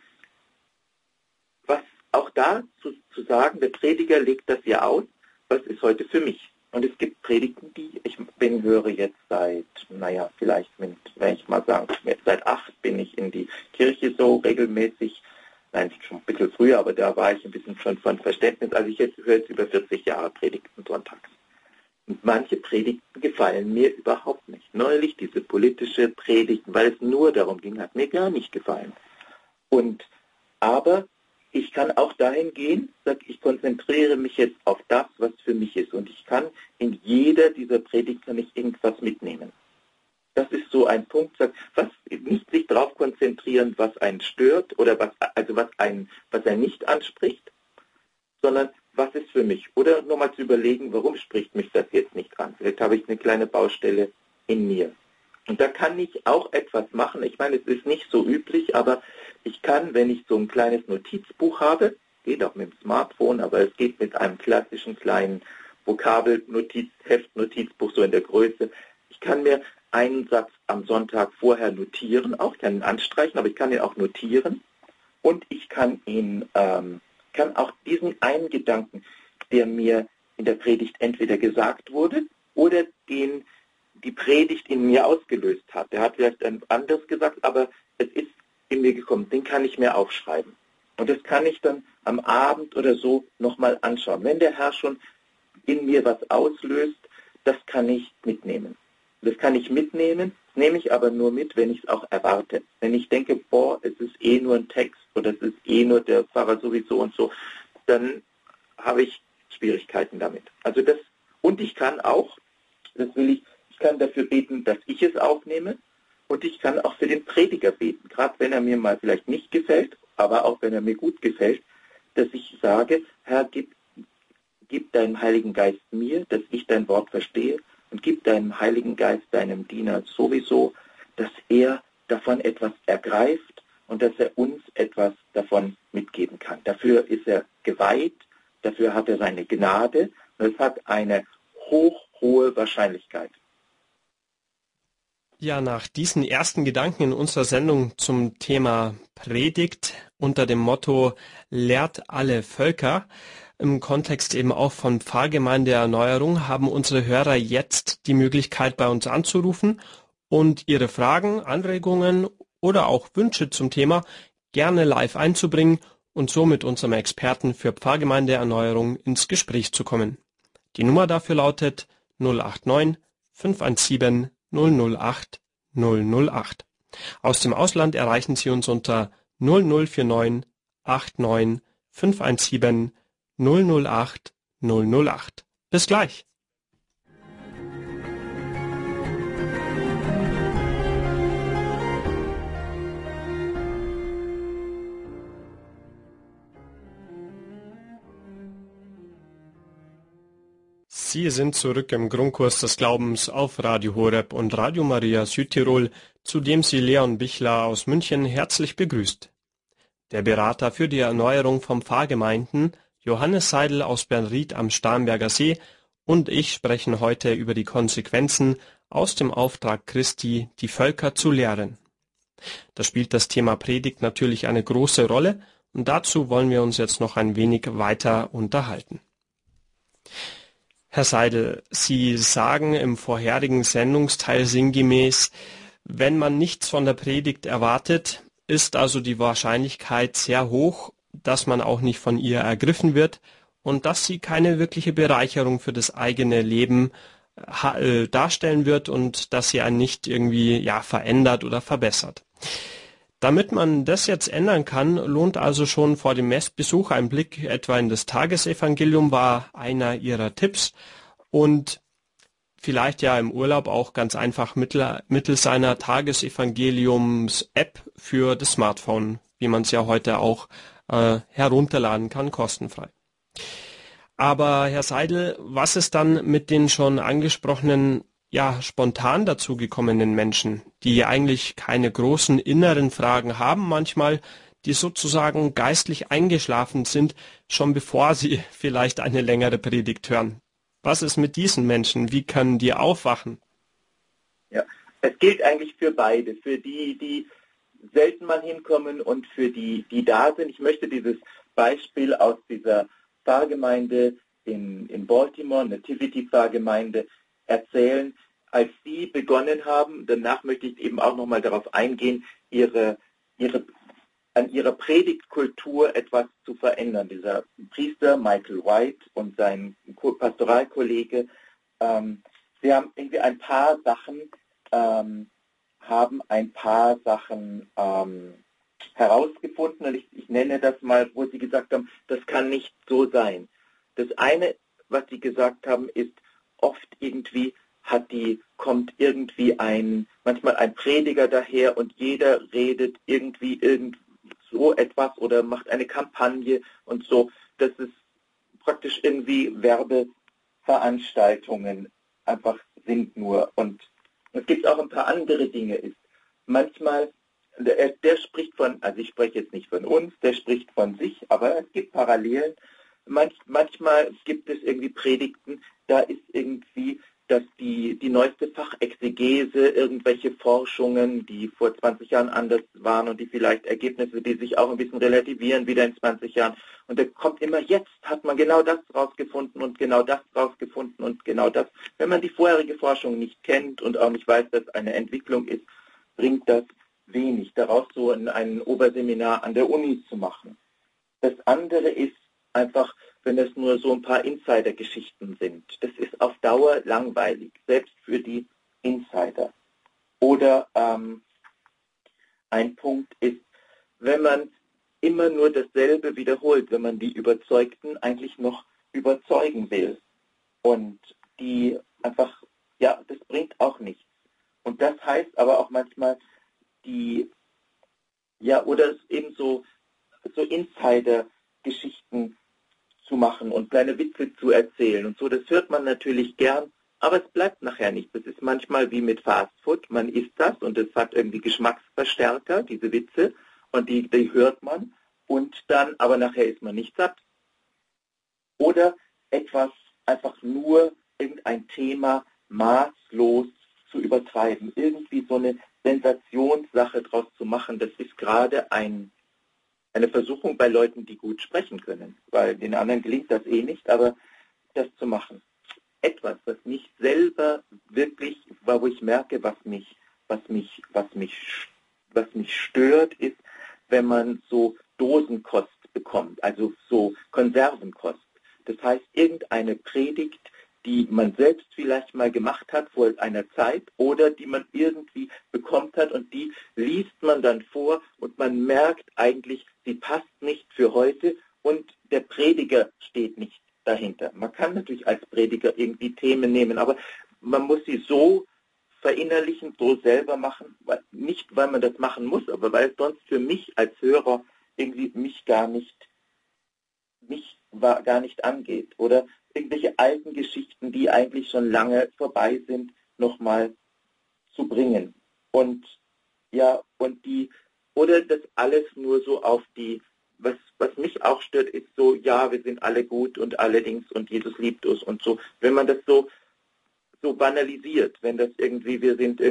auch da zu sagen, der Prediger legt das ja aus, was ist heute für mich. Und es gibt Predigten, die höre jetzt seit 8 bin ich in die Kirche so regelmäßig. Nein, schon ein bisschen früher, aber da war ich ein bisschen schon von Verständnis. Also ich höre jetzt über 40 Jahre Predigten sonntags. Und manche Predigten gefallen mir überhaupt nicht. Neulich diese politische Predigten, weil es nur darum ging, hat mir gar nicht gefallen. Aber ich kann auch dahin gehen, ich konzentriere mich jetzt auf das, was für mich ist. Und ich kann in jeder dieser Predigten nicht irgendwas mitnehmen. Das ist so ein Punkt, nicht sich darauf konzentrieren, was einen stört oder was einen nicht anspricht, sondern was ist für mich? Oder nur mal zu überlegen, warum spricht mich das jetzt nicht an? Vielleicht habe ich eine kleine Baustelle in mir. Und da kann ich auch etwas machen. Ich meine, es ist nicht so üblich, aber ich kann, wenn ich so ein kleines Notizbuch habe, geht auch mit dem Smartphone, aber es geht mit einem klassischen kleinen Vokabel-Notizbuch so in der Größe. Ich kann mir einen Satz am Sonntag vorher notieren, auch ich kann ihn anstreichen, aber ich kann ihn auch notieren und ich kann kann auch diesen einen Gedanken, der mir in der Predigt entweder gesagt wurde oder den die Predigt in mir ausgelöst hat. Der hat vielleicht ein anderes gesagt, aber es ist in mir gekommen. Den kann ich mir aufschreiben. Und das kann ich dann am Abend oder so nochmal anschauen. Wenn der Herr schon in mir was auslöst, das kann ich mitnehmen. Das kann ich mitnehmen, das nehme ich aber nur mit, wenn ich es auch erwarte. Wenn ich denke, es ist eh nur ein Text oder es ist eh nur der Pfarrer sowieso und so, dann habe ich Schwierigkeiten damit. Also und ich kann auch, ich kann dafür beten, dass ich es aufnehme und ich kann auch für den Prediger beten, gerade wenn er mir mal vielleicht nicht gefällt, aber auch wenn er mir gut gefällt, dass ich sage, Herr, gib deinen Heiligen Geist mir, dass ich dein Wort verstehe und gib deinem Heiligen Geist, deinem Diener sowieso, dass er davon etwas ergreift und dass er uns etwas davon mitgeben kann. Dafür ist er geweiht, dafür hat er seine Gnade und es hat eine hohe Wahrscheinlichkeit. Ja, nach diesen ersten Gedanken in unserer Sendung zum Thema Predigt unter dem Motto Lehrt alle Völker, im Kontext eben auch von Pfarrgemeinde Erneuerung, haben unsere Hörer jetzt die Möglichkeit, bei uns anzurufen und ihre Fragen, Anregungen oder auch Wünsche zum Thema gerne live einzubringen und so mit unserem Experten für Pfarrgemeinde Erneuerung ins Gespräch zu kommen. Die Nummer dafür lautet 089 517 008 008. Aus dem Ausland erreichen Sie uns unter 0049 89 517 008 008. Bis gleich. Sie sind zurück im Grundkurs des Glaubens auf Radio Horeb und Radio Maria Südtirol, zu dem Sie Leon Bichler aus München herzlich begrüßt. Der Berater für die Erneuerung von Pfarrgemeinden, Johannes Seidel aus Bernried am Starnberger See, und ich sprechen heute über die Konsequenzen aus dem Auftrag Christi, die Völker zu lehren. Da spielt das Thema Predigt natürlich eine große Rolle, und dazu wollen wir uns jetzt noch ein wenig weiter unterhalten. Herr Seidel, Sie sagen im vorherigen Sendungsteil sinngemäß, wenn man nichts von der Predigt erwartet, ist also die Wahrscheinlichkeit sehr hoch, dass man auch nicht von ihr ergriffen wird und dass sie keine wirkliche Bereicherung für das eigene Leben darstellen wird und dass sie einen nicht irgendwie verändert oder verbessert. Damit man das jetzt ändern kann, lohnt also schon vor dem Messbesuch ein Blick etwa in das Tagesevangelium, war einer Ihrer Tipps, und vielleicht ja im Urlaub auch ganz einfach mittels einer Tagesevangeliums-App für das Smartphone, wie man es ja heute auch herunterladen kann, kostenfrei. Aber Herr Seidel, was ist dann mit den schon angesprochenen spontan dazugekommenen Menschen, die eigentlich keine großen inneren Fragen haben manchmal, die sozusagen geistlich eingeschlafen sind, schon bevor sie vielleicht eine längere Predigt hören? Was ist mit diesen Menschen? Wie können die aufwachen? Ja, es gilt eigentlich für beide, für die selten mal hinkommen und für die da sind. Ich möchte dieses Beispiel aus dieser Pfarrgemeinde in Baltimore, Nativity-Pfarrgemeinde, erzählen, als sie begonnen haben. Danach möchte ich eben auch nochmal darauf eingehen, an ihrer Predigtkultur etwas zu verändern. Dieser Priester Michael White und sein Pastoralkollege, sie haben irgendwie ein paar Sachen herausgefunden, und ich nenne das mal, wo sie gesagt haben, das kann nicht so sein. Das eine, was sie gesagt haben, ist, oft irgendwie kommt irgendwie manchmal ein Prediger daher und jeder redet irgendwie so etwas oder macht eine Kampagne und so. Das ist praktisch irgendwie Werbeveranstaltungen einfach sind nur. Und es gibt auch ein paar andere Dinge. Manchmal, der spricht von, also ich spreche jetzt nicht von uns, der spricht von sich, aber es gibt Parallelen. Manchmal gibt es irgendwie Predigten, da ist irgendwie, dass die neueste Fachexegese, irgendwelche Forschungen, die vor 20 Jahren anders waren und die vielleicht Ergebnisse, die sich auch ein bisschen relativieren wieder in 20 Jahren. Und da kommt immer, jetzt hat man genau das rausgefunden und genau das rausgefunden und genau das. Wenn man die vorherige Forschung nicht kennt und auch nicht weiß, dass eine Entwicklung ist, bringt das wenig, daraus so ein Oberseminar an der Uni zu machen. Das andere ist einfach, wenn es nur so ein paar Insider-Geschichten sind. Das ist auf Dauer langweilig, selbst für die Insider. Oder ein Punkt ist, wenn man immer nur dasselbe wiederholt, wenn man die Überzeugten eigentlich noch überzeugen will. Und die einfach, ja, das bringt auch nichts. Und das heißt aber auch manchmal oder eben so Insider-Geschichten zu machen und kleine Witze zu erzählen und so, das hört man natürlich gern, aber es bleibt nachher nicht. Das ist manchmal wie mit Fastfood, man isst das und es hat irgendwie Geschmacksverstärker, diese Witze, und die hört man und dann, aber nachher ist man nicht satt. Oder etwas einfach nur, irgendein Thema maßlos zu übertreiben, irgendwie so eine Sensationssache draus zu machen, das ist gerade eine Versuchung bei Leuten, die gut sprechen können, weil den anderen gelingt das eh nicht, aber das zu machen. Etwas, was mich selber wirklich, wo ich merke, was mich stört, ist, wenn man so Dosenkost bekommt, also so Konservenkost. Das heißt, irgendeine Predigt, die man selbst vielleicht mal gemacht hat vor einer Zeit oder die man irgendwie bekommen hat und die liest man dann vor und man merkt eigentlich, sie passt nicht für heute und der Prediger steht nicht dahinter. Man kann natürlich als Prediger irgendwie Themen nehmen, aber man muss sie so verinnerlichen, so selber machen, nicht weil man das machen muss, aber weil es sonst für mich als Hörer irgendwie mich gar nicht angeht. Oder irgendwelche alten Geschichten, die eigentlich schon lange vorbei sind, nochmal zu bringen. Und oder das alles nur so auf was mich auch stört, ist so, ja, wir sind alle gut und allerdings und Jesus liebt uns und so. Wenn man das so banalisiert, wenn das irgendwie,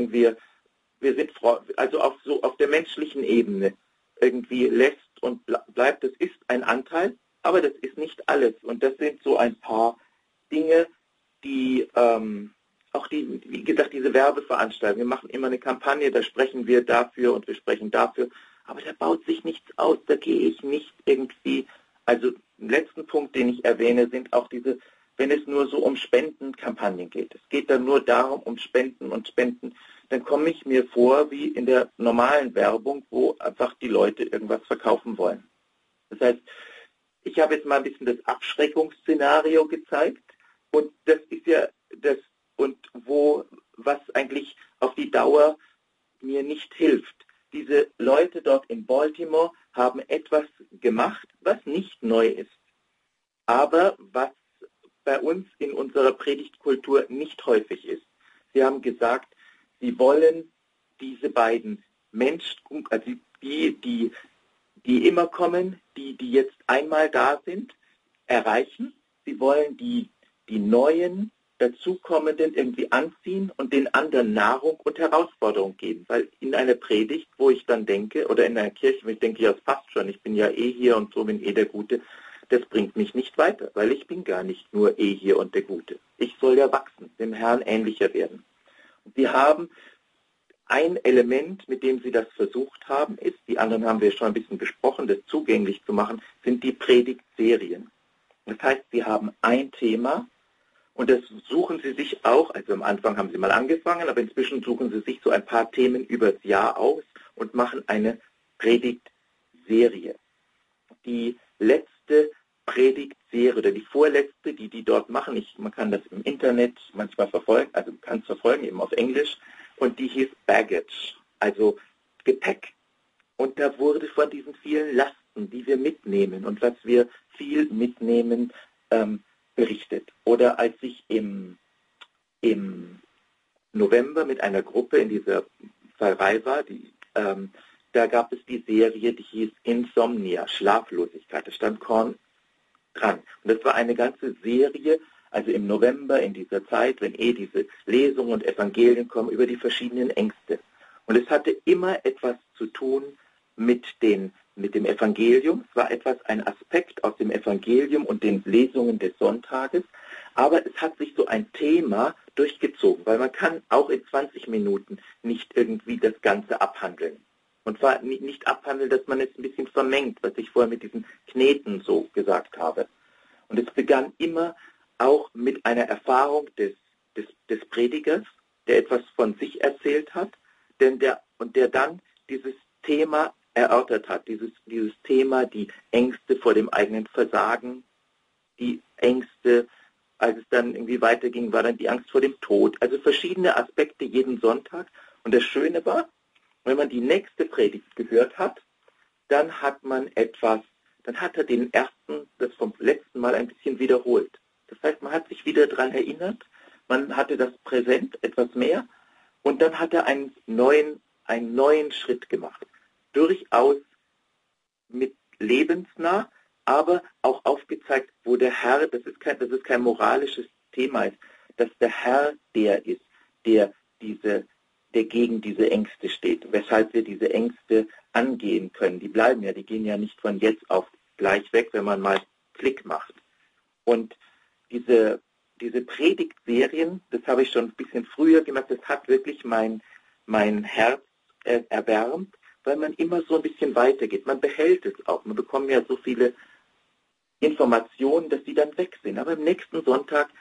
also auf der menschlichen Ebene irgendwie lässt und bleibt, das ist ein Anteil, aber das ist nicht alles. Und das sind so ein paar Dinge, die wie gesagt, diese Werbeveranstaltungen, wir machen immer eine Kampagne, da sprechen wir dafür und wir sprechen dafür, aber da baut sich nichts aus, da gehe ich nicht irgendwie, also den letzten Punkt, den ich erwähne, sind auch wenn es nur so um Spendenkampagnen geht. Es geht dann nur darum, um Spenden und Spenden, dann komme ich mir vor wie in der normalen Werbung, wo einfach die Leute irgendwas verkaufen wollen. Das heißt, ich habe jetzt mal ein bisschen das Abschreckungsszenario gezeigt und das ist ja das, und was eigentlich auf die Dauer mir nicht hilft. Diese Leute dort in Baltimore haben etwas gemacht, was nicht neu ist, aber was bei uns in unserer Predigtkultur nicht häufig ist. Sie haben gesagt, sie wollen diese beiden Menschen, also die immer kommen, die jetzt einmal da sind, erreichen. Sie wollen die neuen Dazukommenden irgendwie anziehen und den anderen Nahrung und Herausforderung geben. Weil in einer Predigt, wo ich dann denke, oder in einer Kirche, wo ich denke, ja, es passt schon, ich bin ja eh hier und so bin eh der Gute, das bringt mich nicht weiter, weil ich bin gar nicht nur eh hier und der Gute. Ich soll ja wachsen, dem Herrn ähnlicher werden. Und sie haben ein Element, mit dem sie das versucht haben, ist, die anderen haben wir schon ein bisschen besprochen, das zugänglich zu machen, sind die Predigtserien. Das heißt, sie haben ein Thema und das suchen sie sich auch, also am Anfang haben sie mal angefangen, aber inzwischen suchen sie sich so ein paar Themen übers Jahr aus und machen eine Predigtserie. Die letzte Predigtserie oder die vorletzte, die dort machen, man kann das im Internet manchmal verfolgen, also man kann es verfolgen, eben auf Englisch, und die hieß Baggage, also Gepäck. Und da wurde von diesen vielen Lasten, die wir mitnehmen und was wir viel mitnehmen, berichtet. Oder als ich im November mit einer Gruppe in dieser Pfarrei war, da gab es die Serie, die hieß Insomnia, Schlaflosigkeit. Da stand Korn dran. Und das war eine ganze Serie, also im November, in dieser Zeit, wenn diese Lesungen und Evangelien kommen, über die verschiedenen Ängste. Und es hatte immer etwas zu tun mit dem Evangelium. Es war ein Aspekt aus dem Evangelium und den Lesungen des Sonntages. Aber es hat sich so ein Thema durchgezogen, weil man kann auch in 20 Minuten nicht irgendwie das Ganze abhandeln. Und zwar nicht abhandeln, dass man es ein bisschen vermengt, was ich vorher mit diesen Kneten so gesagt habe. Und es begann immer auch mit einer Erfahrung des Predigers, der etwas von sich erzählt hat, der dann dieses Thema erörtert hat, dieses Thema, die Ängste vor dem eigenen Versagen, die Ängste, als es dann irgendwie weiterging, war dann die Angst vor dem Tod, also verschiedene Aspekte jeden Sonntag. Und das Schöne war, wenn man die nächste Predigt gehört hat, dann hat er den ersten, das vom letzten Mal ein bisschen wiederholt. Das heißt, man hat sich wieder daran erinnert, man hatte das präsent, etwas mehr, und dann hat er einen neuen Schritt gemacht. Durchaus mit lebensnah, aber auch aufgezeigt, wo der Herr, das ist kein moralisches Thema ist, dass der Herr der ist, der gegen diese Ängste steht, weshalb wir diese Ängste angehen können. Die bleiben ja, die gehen ja nicht von jetzt auf gleich weg, wenn man mal Klick macht. Und diese Predigtserien, das habe ich schon ein bisschen früher gemacht, das hat wirklich mein Herz erwärmt, weil man immer so ein bisschen weitergeht. Man behält es auch. Man bekommt ja so viele Informationen, dass sie dann weg sind. Aber am nächsten Sonntag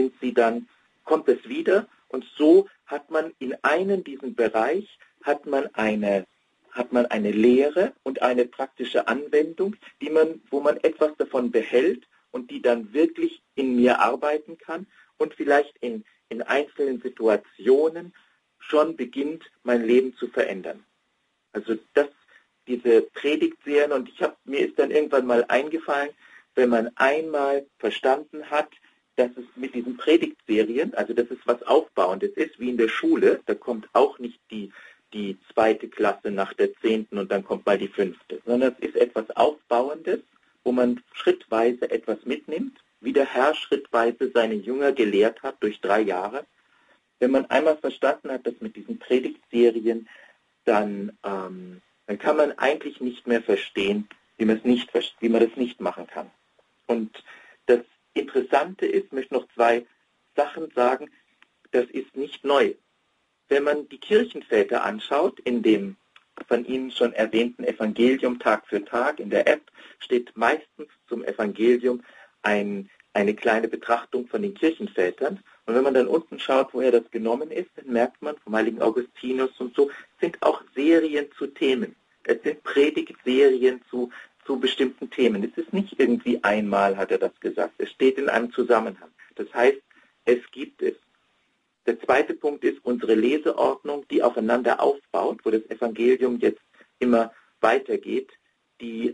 kommt es wieder, und so hat man in diesem Bereich eine Lehre und eine praktische Anwendung, wo man etwas davon behält und die dann wirklich in mir arbeiten kann und vielleicht in einzelnen Situationen schon beginnt, mein Leben zu verändern. Also diese Predigtserien, und mir ist dann irgendwann mal eingefallen, wenn man einmal verstanden hat, dass es mit diesen Predigtserien, also dass es was Aufbauendes ist, wie in der Schule, da kommt auch nicht die 2. Klasse nach der 10. und dann kommt mal die 5., sondern es ist etwas Aufbauendes, wo man schrittweise etwas mitnimmt, wie der Herr schrittweise seine Jünger gelehrt hat durch 3 Jahre. Wenn man einmal verstanden hat, dass mit diesen Predigtserien, dann kann man eigentlich nicht mehr verstehen, wie man das nicht machen kann. Und das Interessante ist, ich möchte noch 2 Sachen sagen, das ist nicht neu. Wenn man die Kirchenväter anschaut, in dem von Ihnen schon erwähnten Evangelium Tag für Tag, in der App steht meistens zum Evangelium eine kleine Betrachtung von den Kirchenvätern. Und wenn man dann unten schaut, woher das genommen ist, dann merkt man, vom heiligen Augustinus und so, sind auch Serien zu Themen. Es sind Predigtserien zu bestimmten Themen. Es ist nicht irgendwie einmal, hat er das gesagt. Es steht in einem Zusammenhang. Das heißt, es gibt es. Der zweite Punkt ist unsere Leseordnung, die aufeinander aufbaut, wo das Evangelium jetzt immer weitergeht. Die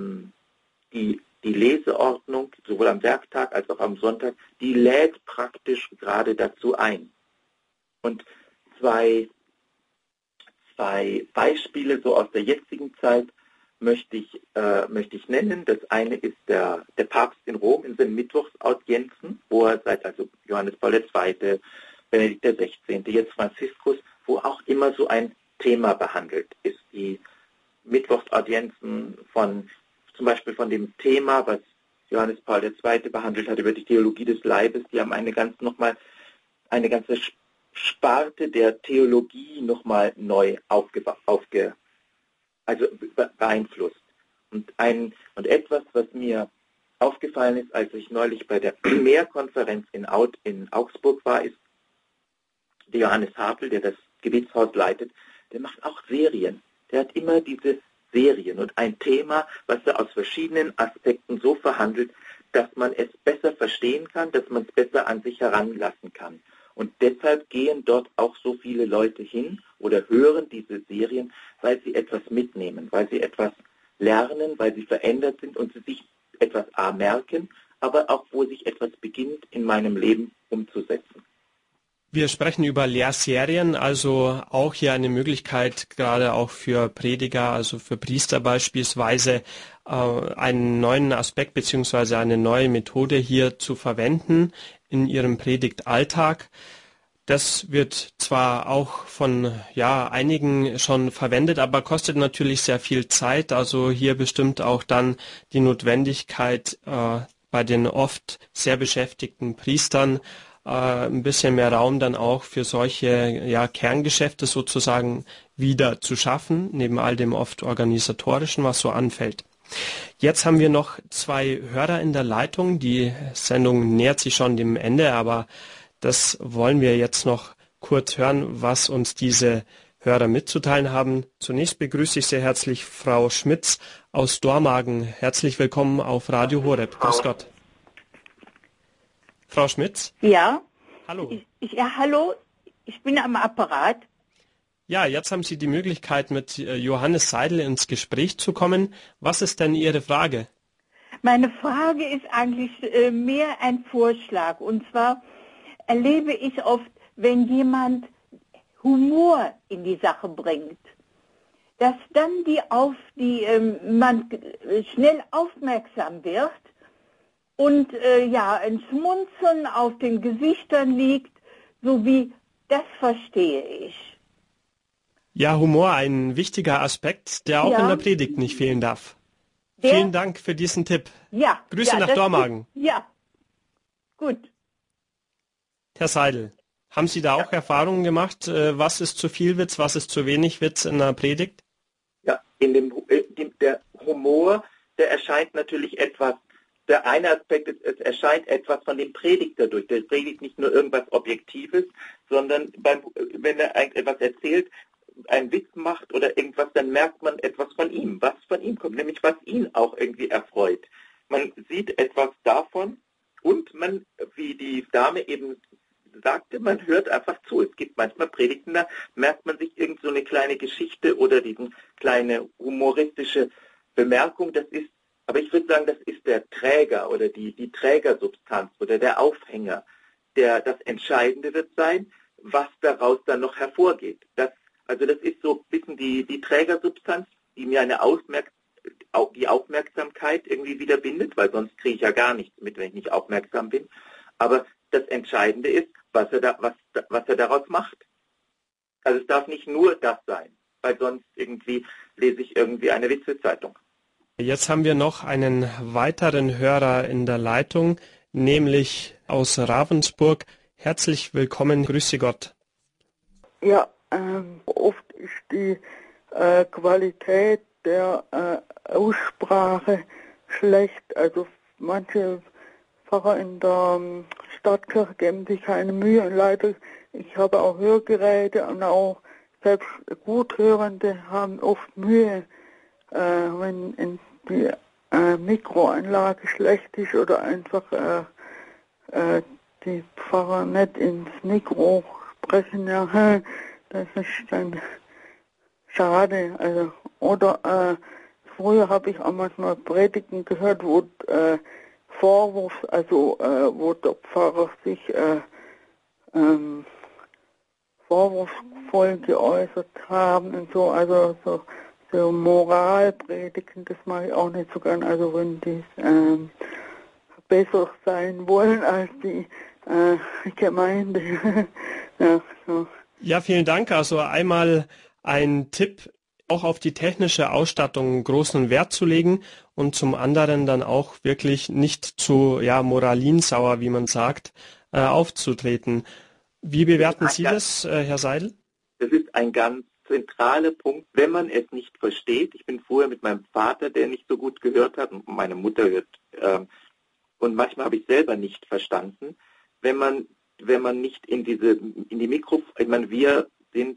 Leseordnung, sowohl am Werktag als auch am Sonntag, die lädt praktisch gerade dazu ein. Und zwei Beispiele so aus der jetzigen Zeit möchte ich nennen. Das eine ist der Papst in Rom in seinen Mittwochsaudienzen, wo er seit Johannes Paul II., Benedikt XVI., jetzt Franziskus, wo auch immer so ein Thema behandelt ist. Die Mittwochsaudienzen zum Beispiel von dem Thema, was Johannes Paul II. Behandelt hat, über die Theologie des Leibes, die haben eine ganze Sparte der Theologie nochmal neu beeinflusst. Und etwas, was mir aufgefallen ist, als ich neulich bei der Mehrkonferenz in Augsburg war, ist der Johannes Hartl, der das Gebetshaus leitet, der macht auch Serien. Der hat immer diese Serien und ein Thema, was er aus verschiedenen Aspekten so verhandelt, dass man es besser verstehen kann, dass man es besser an sich heranlassen kann. Und deshalb gehen dort auch so viele Leute hin oder hören diese Serien, weil sie etwas mitnehmen, weil sie etwas lernen, weil sie verändert sind und sie sich etwas merken, aber auch wo sich etwas beginnt in meinem Leben umzusetzen. Wir sprechen über Lehrserien, also auch hier eine Möglichkeit, gerade auch für Prediger, also für Priester beispielsweise, einen neuen Aspekt beziehungsweise eine neue Methode hier zu verwenden in ihrem Predigtalltag. Das wird zwar auch von einigen schon verwendet, aber kostet natürlich sehr viel Zeit. Also hier bestimmt auch dann die Notwendigkeit bei den oft sehr beschäftigten Priestern ein bisschen mehr Raum dann auch für solche Kerngeschäfte sozusagen wieder zu schaffen, neben all dem oft organisatorischen, was so anfällt. Jetzt haben wir noch 2 Hörer in der Leitung. Die Sendung nähert sich schon dem Ende, aber das wollen wir jetzt noch kurz hören, was uns diese Hörer mitzuteilen haben. Zunächst begrüße ich sehr herzlich Frau Schmitz aus Dormagen. Herzlich willkommen auf Radio Horeb. Grüß Gott. Frau Schmitz? Ja. Hallo. Hallo, ich bin am Apparat. Ja, jetzt haben Sie die Möglichkeit, mit Johannes Seidel ins Gespräch zu kommen. Was ist denn Ihre Frage? Meine Frage ist eigentlich mehr ein Vorschlag. Und zwar erlebe ich oft, wenn jemand Humor in die Sache bringt, dass dann man schnell aufmerksam wird und ein Schmunzeln auf den Gesichtern liegt, so wie das verstehe ich. Ja, Humor, ein wichtiger Aspekt, der auch in der Predigt nicht fehlen darf. Vielen Dank für diesen Tipp. Ja. Grüße nach Dormagen. Ja, gut. Herr Seidel, haben Sie da auch Erfahrungen gemacht? Was ist zu viel Witz, was ist zu wenig Witz in der Predigt? Ja, der Humor, der erscheint natürlich etwas. Der eine Aspekt ist, es erscheint etwas von dem Prediger durch. Der predigt nicht nur irgendwas Objektives, sondern wenn er etwas erzählt, einen Witz macht oder irgendwas, dann merkt man etwas von ihm, was von ihm kommt, nämlich was ihn auch irgendwie erfreut. Man sieht etwas davon und man, wie die Dame eben sagte, man hört einfach zu. Es gibt manchmal Predigten, da merkt man sich irgend so eine kleine Geschichte oder diese kleine humoristische Bemerkung, aber ich würde sagen, das ist der Träger oder die Trägersubstanz oder der Aufhänger. Das Entscheidende wird sein, was daraus dann noch hervorgeht. Das ist so ein bisschen die Trägersubstanz, die mir die Aufmerksamkeit irgendwie wieder bindet, weil sonst kriege ich ja gar nichts mit, wenn ich nicht aufmerksam bin. Aber das Entscheidende ist, was er daraus macht. Also es darf nicht nur das sein, weil sonst lese ich irgendwie eine Witzezeitung. Jetzt haben wir noch einen weiteren Hörer in der Leitung, nämlich aus Ravensburg. Herzlich willkommen, grüße Gott. Ja, oft ist die Qualität der Aussprache schlecht. Also manche Pfarrer in der Stadtkirche geben sich keine Mühe und leider, ich habe auch Hörgeräte und auch selbst Guthörende haben oft Mühe, wenn die Mikroanlage schlecht ist oder einfach die Pfarrer nicht ins Mikro sprechen, ja, das ist dann schade. Also, oder früher habe ich auch manchmal Predigten gehört, wo wo der Pfarrer sich vorwurfsvoll geäußert haben und so, also so Moralpredigen, das mache ich auch nicht so gern, also wenn die besser sein wollen als die Gemeinde. Ja, so. Ja, vielen Dank. Also einmal ein Tipp, auch auf die technische Ausstattung großen Wert zu legen und zum anderen dann auch wirklich nicht zu moralinsauer, wie man sagt, aufzutreten. Wie bewerten Sie das, Herr Seidel? Das ist ein ganz zentraler Punkt, wenn man es nicht versteht. Ich bin vorher mit meinem Vater, der nicht so gut gehört hat, und meine Mutter hört, und manchmal habe ich selber nicht verstanden, wenn man nicht in die Mikrofone, ich meine, wir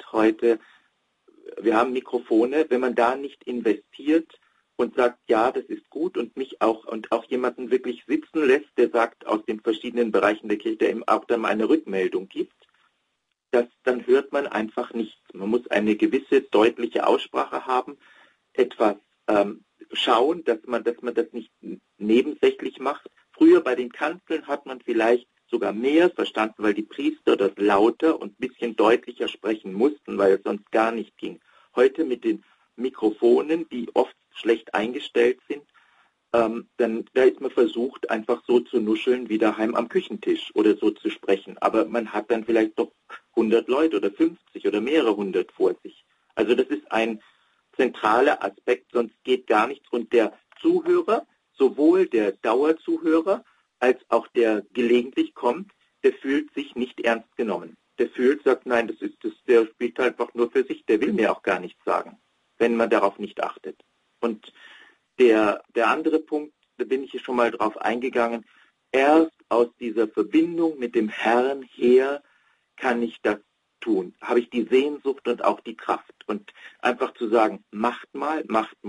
haben Mikrofone, wenn man da nicht investiert und sagt, ja, das ist gut und auch jemanden wirklich sitzen lässt, der sagt aus den verschiedenen Bereichen der Kirche, der ihm auch dann mal eine Rückmeldung gibt, dann hört man einfach nichts. Man muss eine gewisse deutliche Aussprache haben, etwas schauen, dass man das nicht nebensächlich macht. Früher bei den Kanzeln hat man vielleicht sogar mehr verstanden, weil die Priester das lauter und ein bisschen deutlicher sprechen mussten, weil es sonst gar nicht ging. Heute mit den Mikrofonen, die oft schlecht eingestellt sind, da ist man versucht, einfach so zu nuscheln wie daheim am Küchentisch oder so zu sprechen. Aber man hat dann vielleicht doch 100 Leute oder 50 oder mehrere hundert vor sich. Also das ist ein zentraler Aspekt, sonst geht gar nichts. Und der Zuhörer, sowohl der Dauerzuhörer als auch der gelegentlich kommt, der fühlt sich nicht ernst genommen. Der sagt, nein, der spielt einfach nur für sich, der will mir auch gar nichts sagen, wenn man darauf nicht achtet. Und der andere Punkt, da bin ich hier schon mal drauf eingegangen, erst aus dieser Verbindung mit dem Herrn her kann ich das tun. Habe ich die Sehnsucht und auch die Kraft. Und einfach zu sagen, macht mal,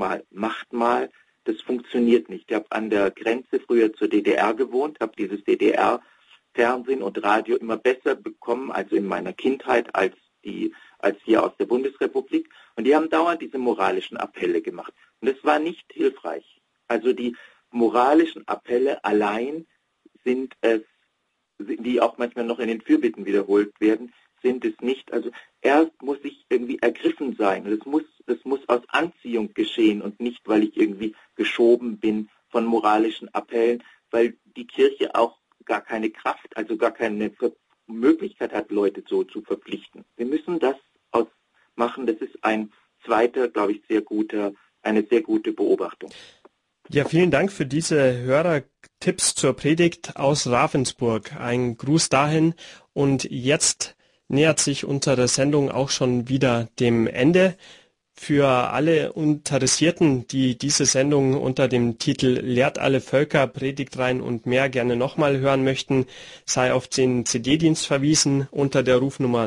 das funktioniert nicht. Ich habe an der Grenze früher zur DDR gewohnt, habe dieses DDR-Fernsehen und Radio immer besser bekommen, also in meiner Kindheit, als hier aus der Bundesrepublik. Und die haben dauernd diese moralischen Appelle gemacht. Und das war nicht hilfreich. Also die moralischen Appelle allein sind es, die auch manchmal noch in den Fürbitten wiederholt werden, sind es nicht. Also erst muss ich irgendwie ergriffen sein. Das muss aus Anziehung geschehen und nicht, weil ich irgendwie geschoben bin von moralischen Appellen, weil die Kirche auch gar keine Kraft, also gar keine Möglichkeit hat, Leute so zu verpflichten. Wir müssen das ausmachen. Das ist ein zweiter, glaube ich, eine sehr gute Beobachtung. Ja, vielen Dank für diese Hörertipps zur Predigt aus Ravensburg. Ein Gruß dahin. Und jetzt nähert sich unsere Sendung auch schon wieder dem Ende. Für alle Interessierten, die diese Sendung unter dem Titel Lehrt alle Völker, Predigt rein und mehr gerne nochmal hören möchten, sei auf den CD-Dienst verwiesen unter der Rufnummer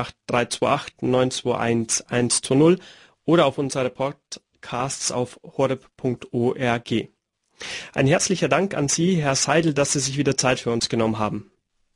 08328 921 120 oder auf unsere Podcasts auf horeb.org. Ein herzlicher Dank an Sie, Herr Seidel, dass Sie sich wieder Zeit für uns genommen haben.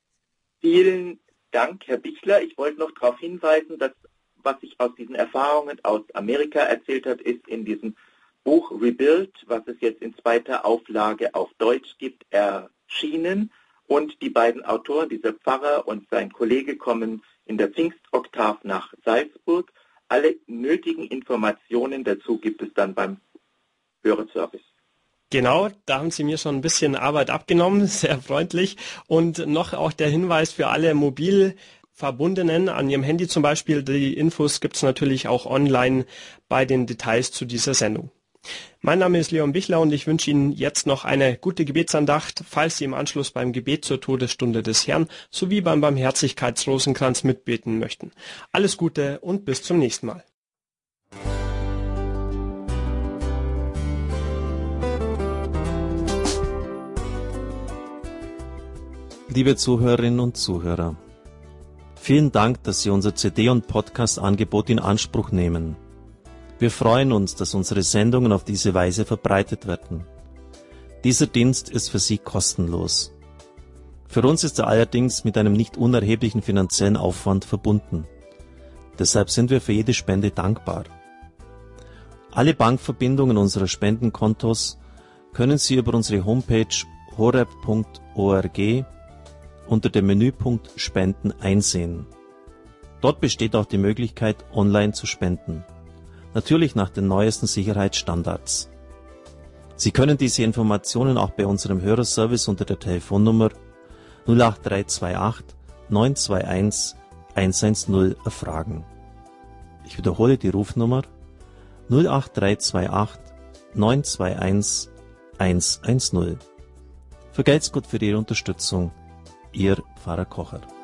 Vielen Dank, Herr Bichler. Ich wollte noch darauf hinweisen, dass was ich aus diesen Erfahrungen aus Amerika erzählt habe, ist in diesem Buch Rebuild, was es jetzt in 2. Auflage auf Deutsch gibt, erschienen. Und die beiden Autoren, dieser Pfarrer und sein Kollege, kommen in der Pfingstoktav nach Salzburg. Alle nötigen Informationen dazu gibt es dann beim Hörerservice. Genau, da haben Sie mir schon ein bisschen Arbeit abgenommen, sehr freundlich. Und noch auch der Hinweis für alle Mobilverbundenen an Ihrem Handy zum Beispiel. Die Infos gibt es natürlich auch online bei den Details zu dieser Sendung. Mein Name ist Leon Bichler und ich wünsche Ihnen jetzt noch eine gute Gebetsandacht, falls Sie im Anschluss beim Gebet zur Todesstunde des Herrn sowie beim Barmherzigkeitsrosenkranz mitbeten möchten. Alles Gute und bis zum nächsten Mal. Liebe Zuhörerinnen und Zuhörer, vielen Dank, dass Sie unser CD- und Podcast-Angebot in Anspruch nehmen. Wir freuen uns, dass unsere Sendungen auf diese Weise verbreitet werden. Dieser Dienst ist für Sie kostenlos. Für uns ist er allerdings mit einem nicht unerheblichen finanziellen Aufwand verbunden. Deshalb sind wir für jede Spende dankbar. Alle Bankverbindungen unserer Spendenkontos können Sie über unsere Homepage horeb.org unter dem Menüpunkt Spenden einsehen. Dort besteht auch die Möglichkeit, online zu spenden. Natürlich nach den neuesten Sicherheitsstandards. Sie können diese Informationen auch bei unserem Hörerservice unter der Telefonnummer 08328 921 110 erfragen. Ich wiederhole die Rufnummer 08328 921 110. Vergelt's Gott für Ihre Unterstützung. Ihr Pfarrer Kocher.